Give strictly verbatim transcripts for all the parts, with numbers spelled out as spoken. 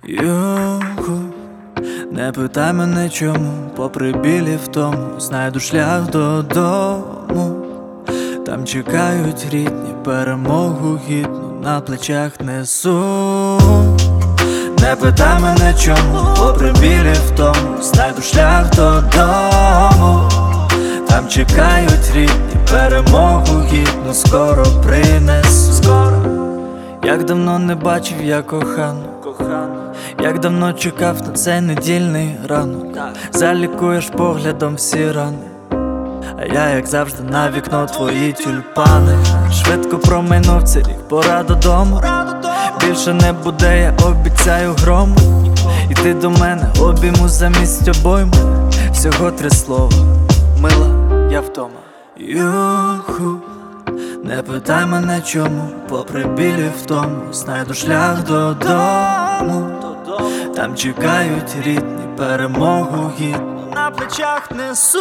Юху, не питай мене чому, попри білі втому, знайду шлях додому. Там чекають рідні, перемогу гідну на плечах несу. Не питай мене чому, попри білі втому, знайду шлях додому. Там чекають рідні, перемогу гідну скоро принесу. Скоро. Як давно не бачив я кохану, як давно чекав на цей недільний ранок. Залікуєш поглядом всі рани, а я, як завжди, на вікно твої тюльпани. Швидко промайнув цей рік, пора додому. Більше не буде, я обіцяю грому. Іди до мене, обійму замість обойму. Всього три слова, мила, я вдома. Юху, не питай мене чому, попри білі втому, знайду шлях додому. Там чекають рідні, перемогу гідну на плечах несу.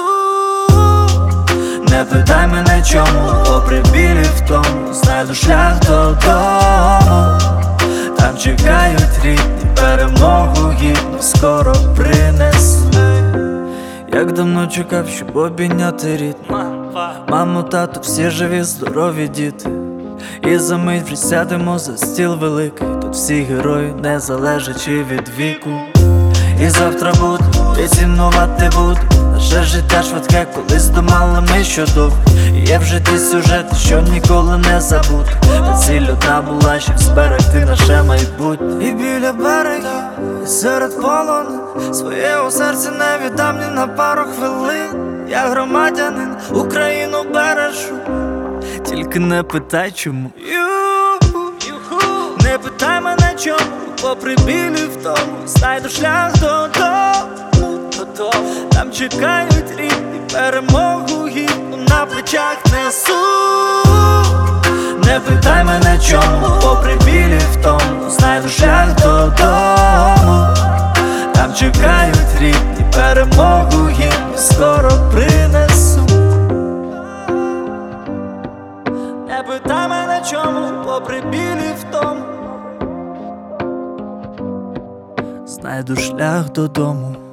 Не питай мене чому, попри білі втому, знайду шлях додому. Там чекають рідні, перемогу гідну скоро принесу. Як давно чекав, щоб обійняти рідну маму, тату, всі живі, здорові діти. І за мить вже сядемо за стіл великий. Тут всі герої, не залежачи від віку. І завтра буду, і цінувати буду наше життя швидке, колись думали ми, що довго. І є в житті сюжети, що ніколи не забути. Та ціль одна була, щоб зберегти наше майбутнє. І біля берегів, і серед полонин, своє у серці не віддам ні на пару хвилин. Я громадянин, Україну бережу, тільки не питай чому. Юху, не питай мене чому, попри білі втому, знайду шлях додому. Там чекають рідні, перемогу гідну на плечах несу. Не питай мене чому, попри білі втому, знайду шлях додому. Там чекають рідні, перемогу гідну скоро принесу. Не питай мене чому, попри білі втому, знайду шлях додому.